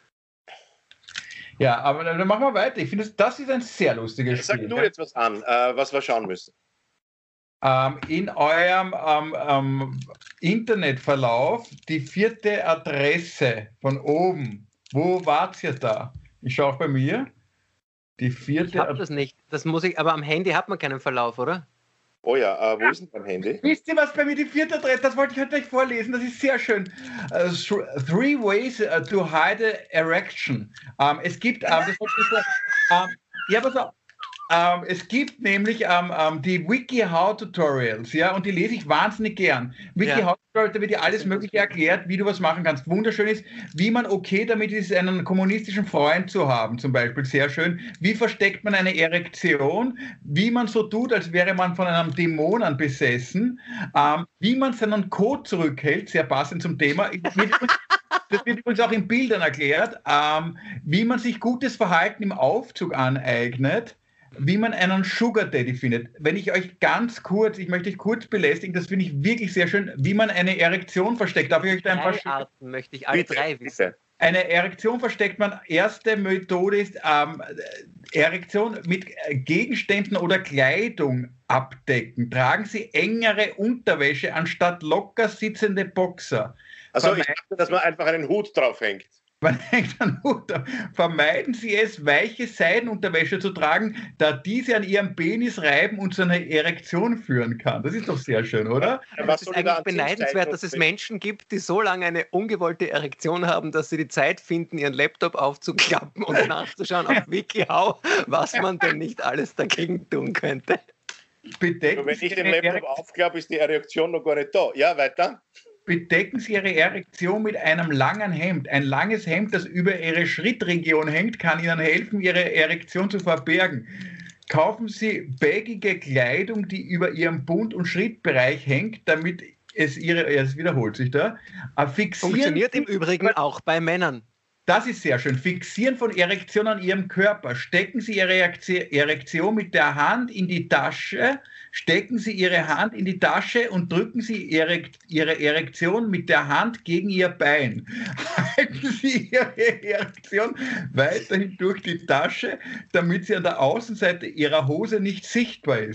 Ja, aber dann machen wir weiter. Ich finde, das ist ein sehr lustiges Spiel. Sag du jetzt was an, was wir schauen müssen. In eurem Internetverlauf die 4. Adresse von oben. Wo wart ihr da? Ich schaue auch bei mir. Die 4. Ich habe das nicht. Das muss ich, aber am Handy hat man keinen Verlauf, oder? Oh ja, wo ist denn beim Handy? Wisst ihr, was bei mir die 4. Adresse? Das wollte ich heute gleich vorlesen. Das ist sehr schön. 3 ways to hide erection. Es gibt, es gibt nämlich die WikiHow-Tutorials, ja, und die lese ich wahnsinnig gern. WikiHow-Tutorials, da wird dir alles Mögliche erklärt, wie du was machen kannst. Wunderschön ist, wie man okay damit ist, einen kommunistischen Freund zu haben, zum Beispiel. Sehr schön. Wie versteckt man eine Erektion? Wie man so tut, als wäre man von einem Dämonen besessen. Wie man seinen Code zurückhält, sehr passend zum Thema. Das wird übrigens auch in Bildern erklärt. Wie man sich gutes Verhalten im Aufzug aneignet. Wie man einen Sugar Daddy findet. Wenn ich euch ich möchte euch kurz belästigen, das finde ich wirklich sehr schön, wie man eine Erektion versteckt. Darf ich euch da ein paar Arten möchte ich alle 3 wissen. Eine Erektion versteckt man. Erste Methode ist Erektion mit Gegenständen oder Kleidung abdecken. Tragen Sie engere Unterwäsche anstatt locker sitzende Boxer. Also ich dachte, dass man einfach einen Hut draufhängt. Man hängt einen Hut auf. Vermeiden Sie es, weiche Seidenunterwäsche zu tragen, da diese an Ihrem Penis reiben und zu einer Erektion führen kann. Das ist doch sehr schön, oder? Ja, das ist eigentlich beneidenswert, dass es Menschen gibt, die so lange eine ungewollte Erektion haben, dass sie die Zeit finden, ihren Laptop aufzuklappen und nachzuschauen auf WikiHow, was man denn nicht alles dagegen tun könnte. Wenn ich den Laptop aufklappe, ist die Erektion noch gar nicht da. Ja, weiter. Bedecken Sie Ihre Erektion mit einem langen Hemd. Ein langes Hemd, das über Ihre Schrittregion hängt, kann Ihnen helfen, Ihre Erektion zu verbergen. Kaufen Sie bagige Kleidung, die über Ihrem Bund- und Schrittbereich hängt, damit es wiederholt sich da. Funktioniert im Übrigen auch bei Männern. Das ist sehr schön. Fixieren von Erektion an Ihrem Körper. Stecken Sie Ihre Erektion mit der Hand in die Tasche. Stecken Sie Ihre Hand in die Tasche und drücken Sie Ihre Erektion mit der Hand gegen Ihr Bein. Halten Sie Ihre Erektion weiterhin durch die Tasche, damit sie an der Außenseite Ihrer Hose nicht sichtbar ist.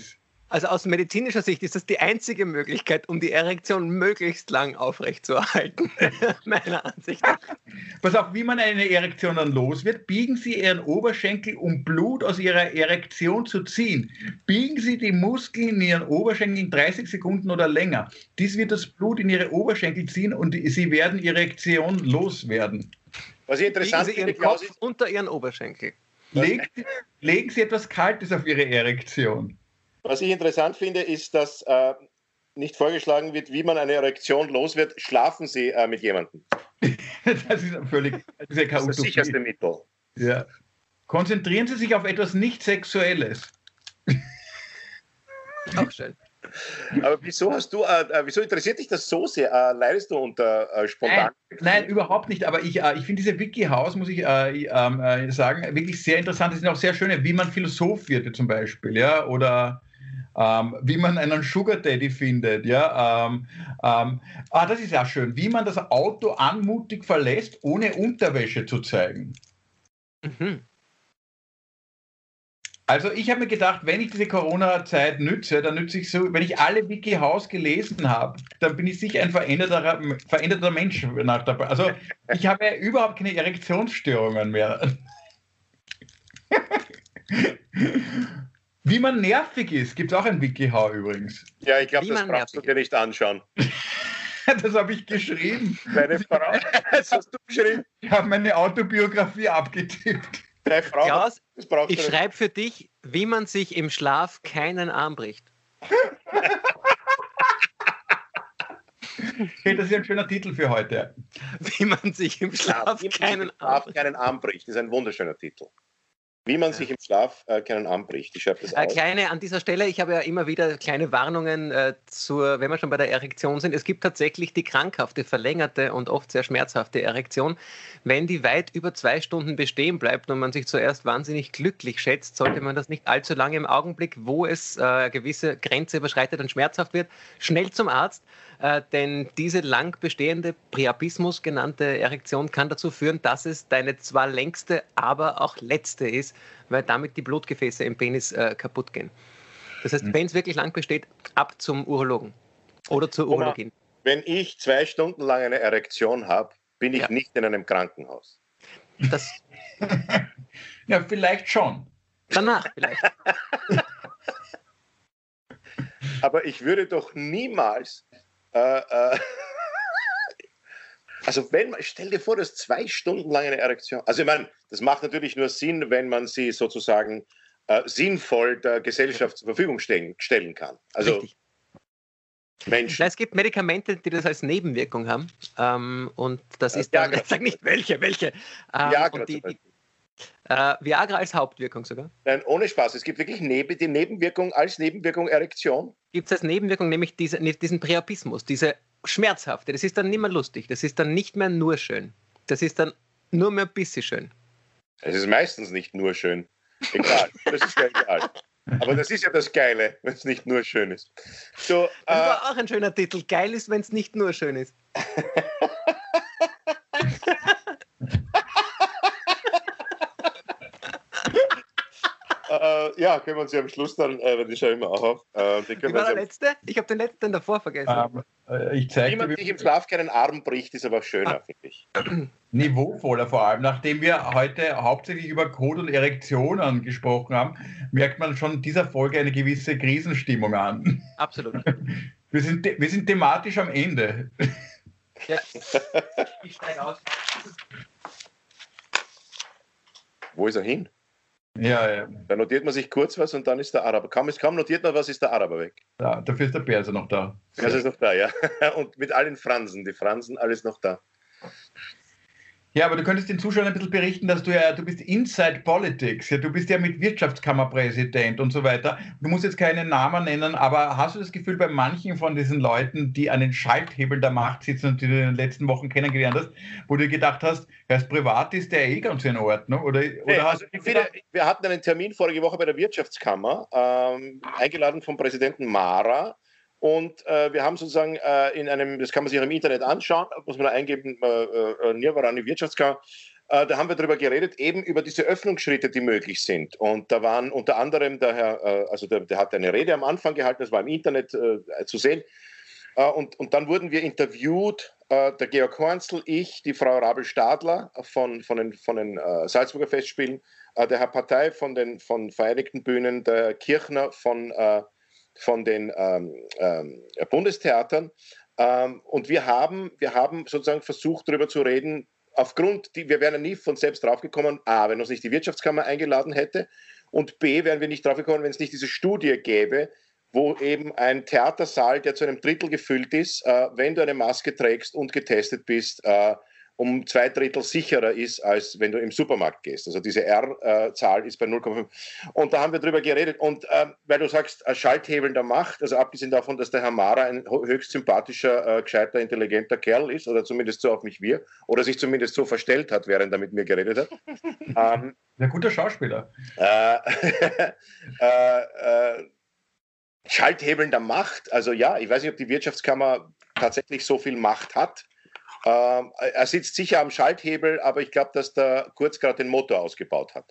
Also aus medizinischer Sicht ist das die einzige Möglichkeit, um die Erektion möglichst lang aufrechtzuerhalten, meiner Ansicht nach. Pass auf, wie man eine Erektion dann los wird, biegen Sie Ihren Oberschenkel, um Blut aus Ihrer Erektion zu ziehen. Biegen Sie die Muskeln in Ihren Oberschenkel in 30 Sekunden oder länger. Dies wird das Blut in Ihre Oberschenkel ziehen und Sie werden Ihre Erektion loswerden. Was ich interessant Biegen Sie finde, Ihren Klaus, Kopf unter Ihren Oberschenkel. Legen Sie etwas Kaltes auf Ihre Erektion. was ich interessant finde, ist, dass nicht vorgeschlagen wird, wie man eine Erektion los wird. Schlafen Sie mit jemandem. Das ist völlig Das ist das sicherste Mittel. Ja. Konzentrieren Sie sich auf etwas nicht-Sexuelles. Auch schön. Aber wieso interessiert dich das so sehr? Leidest du unter spontan? Nein, überhaupt nicht. Aber ich finde diese WikiHows, muss ich sagen, wirklich sehr interessant. Es sind auch sehr schöne, wie man Philosoph wird zum Beispiel, ja, oder wie man einen Sugar Daddy findet, ja. Das ist ja schön, wie man das Auto anmutig verlässt, ohne Unterwäsche zu zeigen. Mhm. Also ich habe mir gedacht, wenn ich diese Corona-Zeit nütze, dann nütze ich so, wenn ich alle WikiHows gelesen habe, dann bin ich sicher ein veränderter Mensch nach dabei. Also ich habe überhaupt keine Erektionsstörungen mehr. Wie man nervig ist, gibt es auch ein WikiHow übrigens. Ja, ich glaube, das brauchst du dir nicht anschauen. Das habe ich geschrieben. Deine Frau, das hast du geschrieben. Ich habe meine Autobiografie abgetippt. Deine Frau, Klaus, das brauchst ich du nicht. schreibe für dich, wie man sich im Schlaf keinen Arm bricht. Okay, das ist ein schöner Titel für heute. Wie man sich im Schlaf keinen Arm bricht. Keinen Arm bricht. Das ist ein wunderschöner Titel. Wie man sich im Schlaf keinen Arm bricht. Ich schreibe das auf. Kleine an dieser Stelle, ich habe ja immer wieder kleine Warnungen wenn wir schon bei der Erektion sind. Es gibt tatsächlich die krankhafte, verlängerte und oft sehr schmerzhafte Erektion. Wenn die weit über 2 Stunden bestehen bleibt und man sich zuerst wahnsinnig glücklich schätzt, sollte man das nicht allzu lange im Augenblick, wo es eine gewisse Grenze überschreitet und schmerzhaft wird, schnell zum Arzt. Denn diese lang bestehende Priapismus genannte Erektion kann dazu führen, dass es deine zwar längste, aber auch letzte ist, weil damit die Blutgefäße im Penis kaputt gehen. Das heißt, wenn es wirklich lang besteht, ab zum Urologen oder zur Urologin. Wenn ich 2 Stunden lang eine Erektion habe, bin ich nicht in einem Krankenhaus. Das Ja, vielleicht schon. danach vielleicht. Aber ich würde doch niemals also stell dir vor, dass 2 Stunden lang eine Erektion. Also ich meine, das macht natürlich nur Sinn, wenn man sie sozusagen sinnvoll der Gesellschaft zur Verfügung stellen kann. Also Richtig. Menschen. Es gibt Medikamente, die das als Nebenwirkung haben. Und das ist dann, ich sage nicht welche. Viagra als Hauptwirkung sogar. Nein, ohne Spaß. Es gibt wirklich die Nebenwirkung als Nebenwirkung Erektion. Gibt es als Nebenwirkung nämlich diesen Priapismus, diese schmerzhafte. Das ist dann nicht mehr lustig. Das ist dann nicht mehr nur schön. Das ist dann nur mehr ein bisschen schön. Es ist meistens nicht nur schön. Egal. Das ist ja egal. Aber das ist ja das Geile, wenn es nicht nur schön ist. So, das war auch ein schöner Titel. Geil ist, wenn es nicht nur schön ist. Ja, können wir uns ja am Schluss dann, die schauen wir auch auf. Wie war der letzte? Ich habe den letzten davor vergessen. Ich zeige Wie man sich im Schlaf keinen Arm bricht, ist aber schöner, finde ich. Niveauvoller vor allem. Nachdem wir heute hauptsächlich über Code und Erektionen gesprochen haben, merkt man schon dieser Folge eine gewisse Krisenstimmung an. Absolut. Wir sind thematisch am Ende. Ja. Ich steige aus. Wo ist er hin? Ja. Da notiert man sich kurz was und dann ist der Araber. Kaum notiert man was, ist der Araber weg. Ja, dafür ist der Perser noch da. Das ist noch da, ja. Und mit allen Fransen. Die Fransen, alles noch da. Ja, aber du könntest den Zuschauern ein bisschen berichten, dass du bist Inside Politics. Ja, du bist ja mit Wirtschaftskammerpräsident und so weiter. Du musst jetzt keinen Namen nennen, aber hast du das Gefühl, bei manchen von diesen Leuten, die an den Schalthebeln der Macht sitzen und die du in den letzten Wochen kennengelernt hast, wo du gedacht hast, als privat ist der ganz in Ordnung? Oder also wir hatten einen Termin vorige Woche bei der Wirtschaftskammer, eingeladen vom Präsidenten Mara. Und wir haben sozusagen das kann man sich im Internet anschauen, muss man eingeben, Nirvarani Wirtschaftskammer, Da haben wir darüber geredet, eben über diese Öffnungsschritte, die möglich sind. Und da waren unter anderem der Herr, der hat eine Rede am Anfang gehalten, das war im Internet zu sehen. Und dann wurden wir interviewt, der Georg Hornzl, ich, die Frau Rabel-Stadler von den Salzburger Festspielen, der Herr Partei von Vereinigten Bühnen, der Kirchner von den Bundestheatern. Und wir haben sozusagen versucht, darüber zu reden, wir wären nie von selbst draufgekommen, A, wenn uns nicht die Wirtschaftskammer eingeladen hätte, und B, wären wir nicht draufgekommen, wenn es nicht diese Studie gäbe, wo eben ein Theatersaal, der zu einem Drittel gefüllt ist, wenn du eine Maske trägst und getestet bist, um 2/3 sicherer ist, als wenn du im Supermarkt gehst. Also diese R-Zahl ist bei 0,5. Und da haben wir drüber geredet. Und weil du sagst, Schalthebeln der Macht, also abgesehen davon, dass der Herr Mara ein höchst sympathischer, gescheiter, intelligenter Kerl ist, oder zumindest so auf mich wirkt, oder sich zumindest so verstellt hat, während er mit mir geredet hat. Ein guter Schauspieler. Schalthebeln der Macht, also ja, ich weiß nicht, ob die Wirtschaftskammer tatsächlich so viel Macht hat. Er sitzt sicher am Schalthebel, aber ich glaube, dass der Kurz gerade den Motor ausgebaut hat.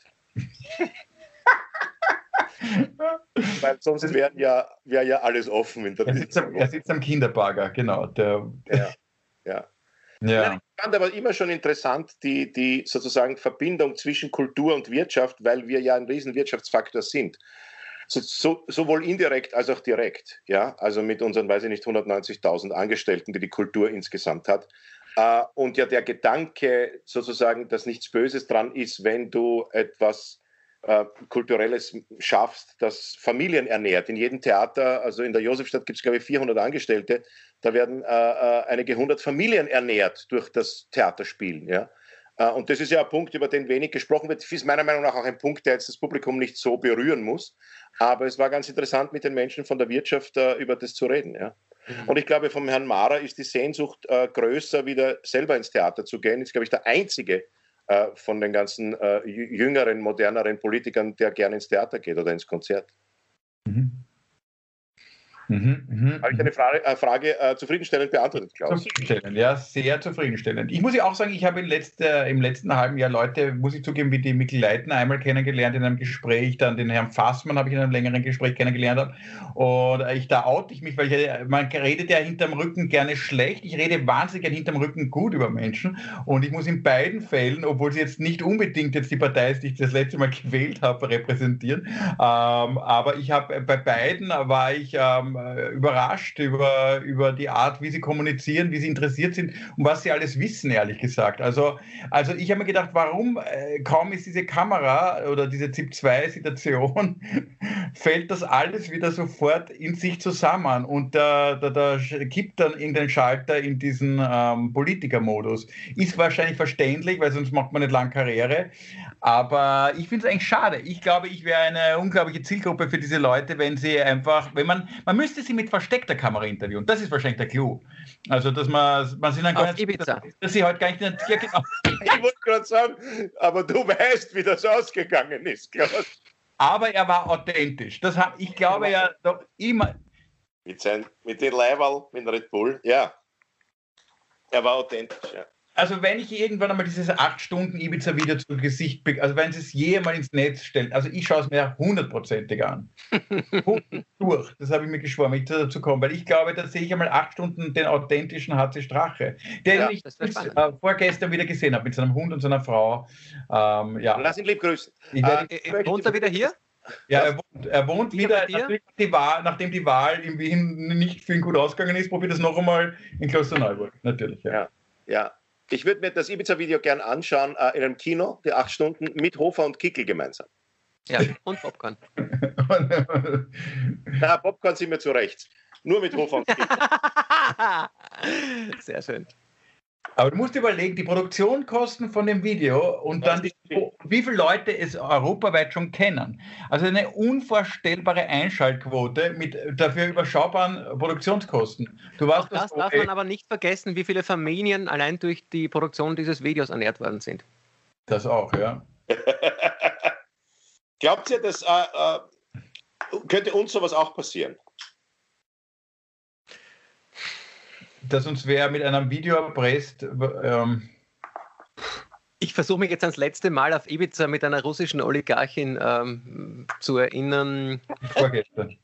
Weil sonst wäre ja alles offen. Er sitzt am Kinderbagger, genau. Ja. Ich fand aber immer schon interessant die sozusagen Verbindung zwischen Kultur und Wirtschaft, weil wir ja ein riesen Wirtschaftsfaktor sind. Sowohl indirekt als auch direkt, ja, also mit unseren, weiß ich nicht, 190.000 Angestellten, die Kultur insgesamt hat. Und ja der Gedanke sozusagen, dass nichts Böses dran ist, wenn du etwas Kulturelles schaffst, das Familien ernährt. In jedem Theater, also in der Josefstadt gibt es, glaube ich, 400 Angestellte, da werden einige 100 Familien ernährt durch das Theaterspielen, ja. Und das ist ja ein Punkt, über den wenig gesprochen wird. Das ist meiner Meinung nach auch ein Punkt, der jetzt das Publikum nicht so berühren muss. Aber es war ganz interessant, mit den Menschen von der Wirtschaft über das zu reden. Ja. Und ich glaube, vom Herrn Mara ist die Sehnsucht größer, wieder selber ins Theater zu gehen. Ist, glaube ich, der einzige von den ganzen jüngeren, moderneren Politikern, der gerne ins Theater geht oder ins Konzert. Habe ich eine Frage zufriedenstellend beantwortet, Klaus? Zufriedenstellend, ja, sehr zufriedenstellend. Ich muss ja auch sagen, ich habe im letzten halben Jahr Leute, muss ich zugeben, wie die Mikl Leitner einmal kennengelernt in einem Gespräch, dann den Herrn Fassmann habe ich in einem längeren Gespräch kennengelernt. Und da oute ich mich, weil man redet ja hinterm Rücken gerne schlecht. Ich rede wahnsinnig gerne hinterm Rücken gut über Menschen. Und ich muss in beiden Fällen, obwohl sie jetzt nicht unbedingt jetzt die Partei ist, die ich das letzte Mal gewählt habe, repräsentieren. Aber ich habe bei beiden war ich überrascht über die Art, wie sie kommunizieren, wie sie interessiert sind und was sie alles wissen, ehrlich gesagt. Also ich habe mir gedacht, warum kaum ist diese Kamera oder diese ZIP-2-Situation, fällt das alles wieder sofort in sich zusammen und da kippt dann irgendein Schalter in diesen Politikermodus. Ist wahrscheinlich verständlich, weil sonst macht man nicht lang Karriere, aber ich finde es eigentlich schade. Ich glaube, ich wäre eine unglaubliche Zielgruppe für diese Leute, wenn sie einfach, man müsste sie mit versteckter Kamera interviewen. Das ist wahrscheinlich der Clou. Also, dass man sie dann gar nicht, dass sie halt gar nicht, ja, genau. Ich wollte gerade sagen, aber du weißt, wie das ausgegangen ist, Klaus. Aber er war authentisch. Ich glaube ja doch immer. Mit den Leiberl, mit Red Bull, ja. Er war authentisch, ja. Also wenn ich irgendwann einmal dieses 8 Stunden Ibiza-Video zu Gesicht, also wenn sie es jemals ins Netz stellen, also ich schaue es mir 100%ig an. Durch, das habe ich mir geschworen, wenn ich dazu komme, weil ich glaube, da sehe ich einmal 8 Stunden den authentischen HC Strache, den ich vorgestern wieder gesehen habe, mit seinem Hund und seiner Frau. Ja. Lass ihn lieb grüßen. Wohnt er wieder hier? Ja, er wohnt wieder, nachdem die Wahl in Wien nicht für ihn gut ausgegangen ist, probiert es noch einmal in Klosterneuburg, natürlich. Ja. Ich würde mir das Ibiza-Video gern anschauen in einem Kino, die 8 Stunden, mit Hofer und Kickel gemeinsam. Ja, und Popcorn. Na, Popcorn sind mir zu rechts. Nur mit Hofer und Kickel. Sehr schön. Aber du musst dir überlegen, die Produktionskosten von dem Video und dann wie viele Leute es europaweit schon kennen. Also eine unvorstellbare Einschaltquote mit dafür überschaubaren Produktionskosten. Das darf man aber nicht vergessen, wie viele Familien allein durch die Produktion dieses Videos ernährt worden sind. Das auch, ja. Glaubt ihr, dass könnte uns sowas auch passieren? Dass uns wer mit einem Video erpresst, Ich versuche mich jetzt ans letzte Mal auf Ibiza mit einer russischen Oligarchin zu erinnern. Vorgestern.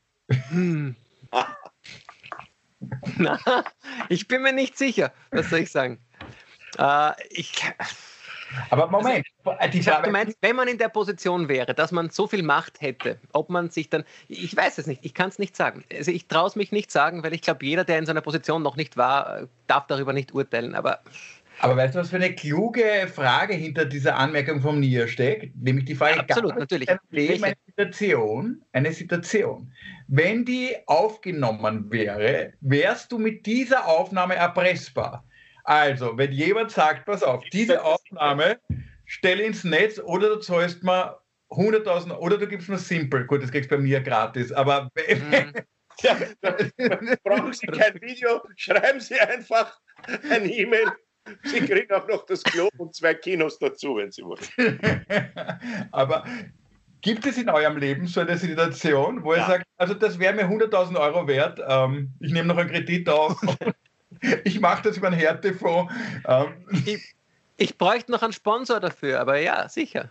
Na, ich bin mir nicht sicher. Was soll ich sagen? Aber Moment. Du meinst, wenn man in der Position wäre, dass man so viel Macht hätte, ob man sich dann, ich weiß es nicht, ich kann es nicht sagen. Also ich traue es mich nicht sagen, weil ich glaube, jeder, der in so einer Position noch nicht war, darf darüber nicht urteilen. Aber weißt du, was für eine kluge Frage hinter dieser Anmerkung vom Nier steckt? Nämlich die Frage, ja, absolut, natürlich. Eine Situation. Wenn die aufgenommen wäre, wärst du mit dieser Aufnahme erpressbar. Also, wenn jemand sagt, pass auf, diese Aufnahme stell ins Netz oder du zahlst mir 100.000 oder du gibst mir Simple. Gut, das kriegst du bei mir gratis, aber ja, brauchen Sie kein Video, schreiben Sie einfach ein E-Mail. Sie kriegen auch noch das Klo und 2 Kinos dazu, wenn Sie wollen. Aber gibt es in eurem Leben so eine Situation, wo ihr sagt, also das wäre mir 100.000 Euro wert, ich nehme noch einen Kredit auf, ich mache das über einen Härtefonds. Ich bräuchte noch einen Sponsor dafür, aber ja, sicher.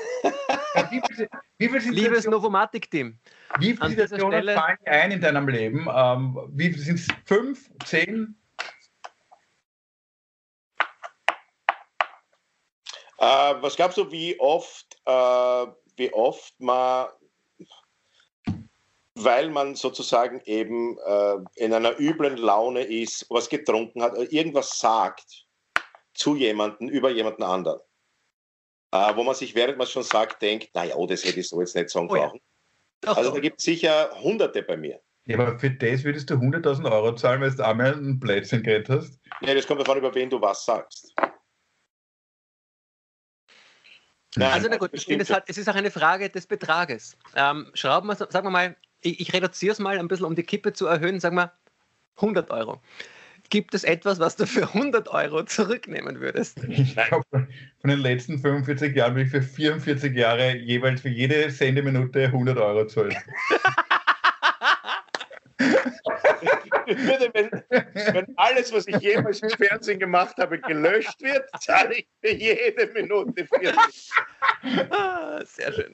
Liebes Novomatic-Team. Wie viele Situationen fallen dir ein in deinem Leben? Wie sind es? 5, 10? Was glaubst du, wie oft man, weil man sozusagen eben in einer üblen Laune ist, was getrunken hat, irgendwas sagt zu jemandem, über jemanden anderen, wo man sich, während man es schon sagt, denkt, naja, das hätte ich so jetzt nicht sagen brauchen. Ja. Also da gibt es sicher Hunderte bei mir. Ja, aber für das würdest du 100.000 Euro zahlen, weil du einmal einen Blödsinn geredet hast? Ja, das kommt davon, über wen du was sagst. Nein, also na gut, es ist auch eine Frage des Betrages. Sagen wir mal, ich reduziere es mal ein bisschen, um die Kippe zu erhöhen, sagen wir 100 Euro. Gibt es etwas, was du für 100 Euro zurücknehmen würdest? Ich glaube, von den letzten 45 Jahren will ich für 44 Jahre jeweils für jede Sendeminute 100 Euro zahlen. Wenn alles, was ich jemals im Fernsehen gemacht habe, gelöscht wird, zahle ich für jede Minute 40. Sehr schön.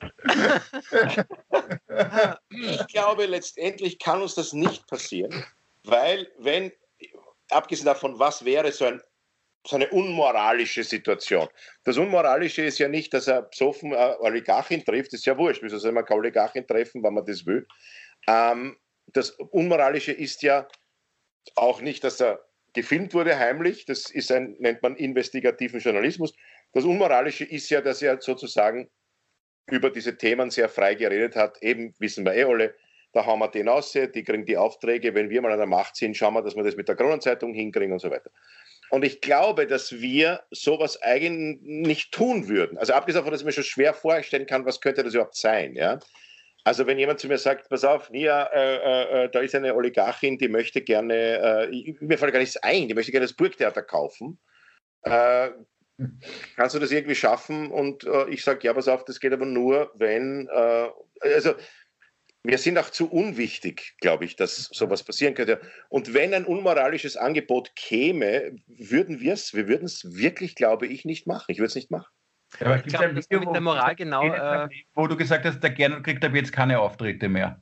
Ich glaube, letztendlich kann uns das nicht passieren, weil abgesehen davon, was wäre so eine unmoralische Situation. Das Unmoralische ist ja nicht, dass er besoffen Oligarchin trifft, das ist ja wurscht. Wieso soll man keine Oligarchin treffen, wenn man das will? Das Unmoralische ist ja auch nicht, dass er gefilmt wurde heimlich, das ist nennt man investigativen Journalismus. Das Unmoralische ist ja, dass er sozusagen über diese Themen sehr frei geredet hat. Eben, wissen wir alle, da haben wir den aus, die kriegen die Aufträge, wenn wir mal an der Macht sind, schauen wir, dass wir das mit der Kronenzeitung hinkriegen und so weiter. Und ich glaube, dass wir sowas eigentlich nicht tun würden. Also abgesehen davon, dass ich mir schon schwer vorstellen kann, was könnte das überhaupt sein, ja? Also wenn jemand zu mir sagt, pass auf, Nia, da ist eine Oligarchin, die möchte gerne, mir fällt gar nichts ein, die möchte gerne das Burgtheater kaufen. Kannst du das irgendwie schaffen? Und ich sage, ja, pass auf, das geht aber nur, wenn, also wir sind auch zu unwichtig, glaube ich, dass sowas passieren könnte. Und wenn ein unmoralisches Angebot käme, wir würden es wirklich, glaube ich, nicht machen. Ich würde es nicht machen. Ja, aber gibt es ein Video, mit der Moral genau, wo du gesagt hast, der Gernot kriegt ab jetzt keine Auftritte mehr?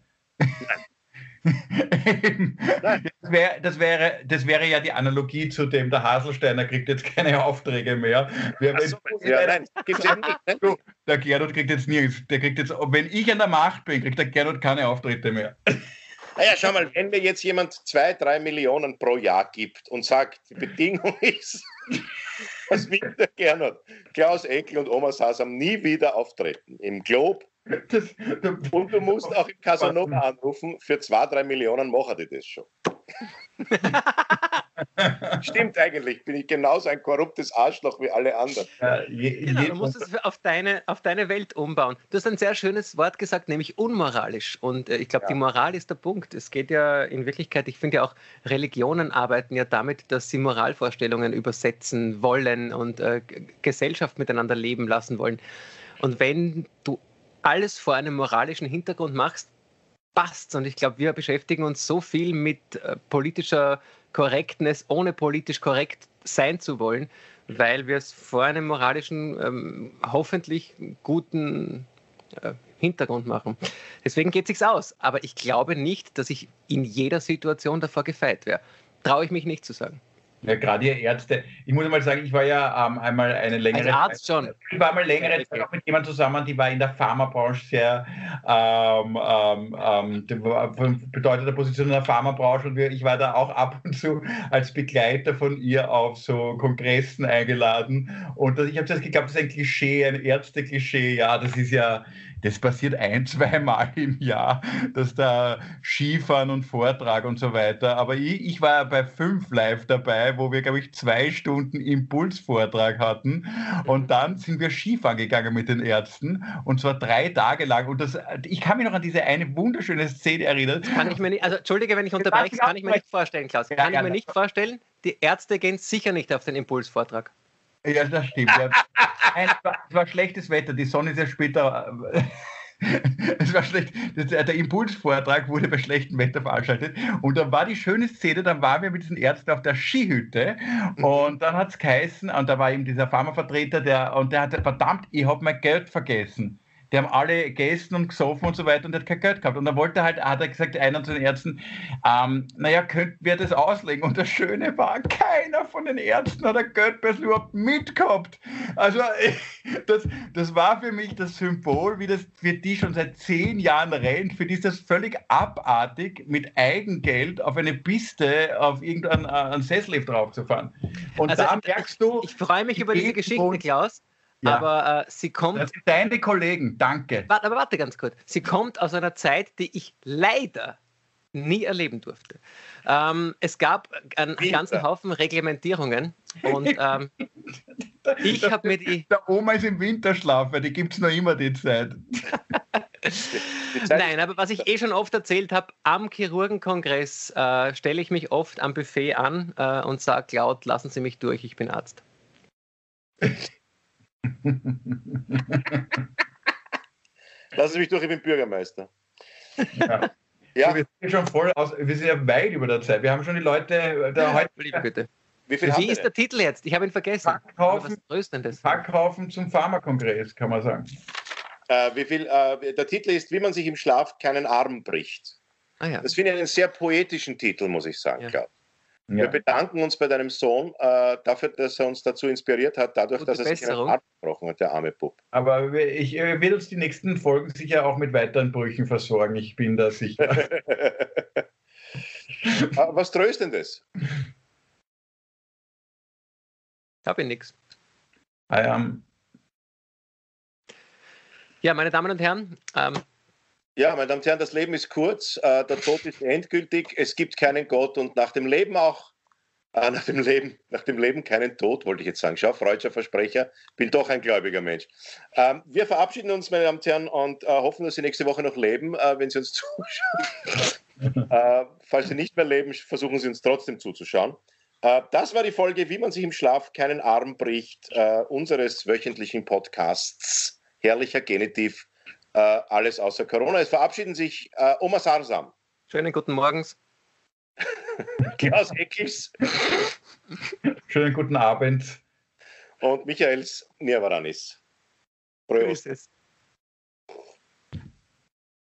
Das wäre ja die Analogie zu dem, der Haselsteiner kriegt jetzt keine Aufträge mehr. Der Gernot kriegt jetzt nichts. Der kriegt jetzt, wenn ich an der Macht bin, kriegt der Gernot keine Auftritte mehr. Naja, schau mal, wenn mir jetzt jemand 2-3 Millionen pro Jahr gibt und sagt, die Bedingung ist, dass will der Gernot, Klaus Eckel und Oma Sasam nie wieder auftreten. Im Globe. Und du musst auch im Casanova anrufen, für 2-3 Millionen machen die das schon. Stimmt eigentlich, bin ich genauso ein korruptes Arschloch wie alle anderen. Genau, du musst es auf deine Welt umbauen. Du hast ein sehr schönes Wort gesagt, nämlich unmoralisch. Und ich glaube, die Moral ist der Punkt. Es geht ja in Wirklichkeit, ich finde ja auch, Religionen arbeiten ja damit, dass sie Moralvorstellungen übersetzen wollen und Gesellschaft miteinander leben lassen wollen. Und wenn du alles vor einem moralischen Hintergrund machst, passt's. Und ich glaube, wir beschäftigen uns so viel mit politischer Korrektness, ohne politisch korrekt sein zu wollen, weil wir es vor einem moralischen, hoffentlich guten Hintergrund machen. Deswegen geht es sich aus. Aber ich glaube nicht, dass ich in jeder Situation davor gefeit wäre. Traue ich mich nicht zu sagen. Ja, gerade ihr Ärzte. Ich muss mal sagen, ich war ja einmal eine längere Als Arzt Zeit. schon. Ich war mal längere Zeit auch mit jemandem zusammen, die war in der Pharmabranche sehr bedeutender Position in der Pharmabranche und ich war da auch ab und zu als Begleiter von ihr auf so Kongressen eingeladen. Und ich habe das geglaubt, das ist ein Klischee, ein Ärzte-Klischee. Ja, das passiert 1-2 Mal im Jahr, dass da Skifahren und Vortrag und so weiter. Aber ich war bei 5 live dabei, wo wir, glaube ich, 2 Stunden Impulsvortrag hatten. Und dann sind wir Skifahren gegangen mit den Ärzten. Und zwar 3 Tage lang. Und ich kann mich noch an diese eine wunderschöne Szene erinnern. Kann ich mir nicht, also entschuldige, wenn ich unterbreche, kann ich mir nicht vorstellen, Klaus. Kann ich mir nicht vorstellen, die Ärzte gehen sicher nicht auf den Impulsvortrag. Ja, das stimmt. Ja. Nein, es war schlechtes Wetter. Die Sonne ist ja später. Es war schlecht. Der Impulsvortrag wurde bei schlechtem Wetter veranstaltet. Und dann war die schöne Szene, dann waren wir mit diesen Ärzten auf der Skihütte. Und dann hat es geheißen, und da war eben dieser Pharmavertreter, der hat gesagt, verdammt, ich habe mein Geld vergessen. Die haben alle gegessen und gesoffen und so weiter und hat kein Geld gehabt. Und dann hat er gesagt, einer zu den Ärzten, naja, könnten wir das auslegen? Und das Schöne war, keiner von den Ärzten hat ein Geldbörsel überhaupt mitgehabt. Also das war für mich das Symbol, wie das für die schon seit 10 Jahren rennt. Für die ist das völlig abartig, mit Eigengeld auf eine Piste, auf irgendeinen Sesslift draufzufahren. Und also, da merkst du... Ich freue mich über diese Geschichte, Klaus. Ja. Aber sie kommt... Das sind deine Kollegen, danke. Warte ganz kurz. Sie kommt aus einer Zeit, die ich leider nie erleben durfte. Es gab einen ganzen Haufen Reglementierungen und ich habe mir die... Der Oma ist im Winterschlaf, weil die gibt es noch immer die Zeit. Nein, aber was ich schon oft erzählt habe, am Chirurgenkongress stelle ich mich oft am Buffet an und sage laut, lassen Sie mich durch, ich bin Arzt. Lassen Sie mich durch, ich bin Bürgermeister. Ja. Ja. Wir sind schon wir sind ja weit über der Zeit. Wir haben schon die Leute da heute. Bitte. Wie ist der Titel jetzt? Ich habe ihn vergessen. Packhaufen zum Pharmakongress, kann man sagen. Der Titel ist, wie man sich im Schlaf keinen Arm bricht. Ah, ja. Das finde ich einen sehr poetischen Titel, muss ich sagen, Klaus. Ja. Wir bedanken uns bei deinem Sohn dafür, dass er uns dazu inspiriert hat, dadurch, dass er sich einen Arm gebrochen hat, der arme Bub. Aber ich werde uns die nächsten Folgen sicher auch mit weiteren Brüchen versorgen, ich bin da sicher. Was Tröstendes? Habe ich nichts. Ja, meine Damen und Herren, das Leben ist kurz, der Tod ist endgültig, es gibt keinen Gott und nach dem Leben keinen Tod, wollte ich jetzt sagen. Schau, freudscher Versprecher, bin doch ein gläubiger Mensch. Wir verabschieden uns, meine Damen und Herren, und hoffen, dass Sie nächste Woche noch leben, wenn Sie uns zuschauen. Falls Sie nicht mehr leben, versuchen Sie uns trotzdem zuzuschauen. Das war die Folge, wie man sich im Schlaf keinen Arm bricht, unseres wöchentlichen Podcasts. Herrlicher Genitiv. Alles außer Corona. Es verabschieden sich Oma Sarsam. Schönen guten Morgens. Klaus Eckels. Schönen guten Abend. Und Michaels Nirvaranis. Prost.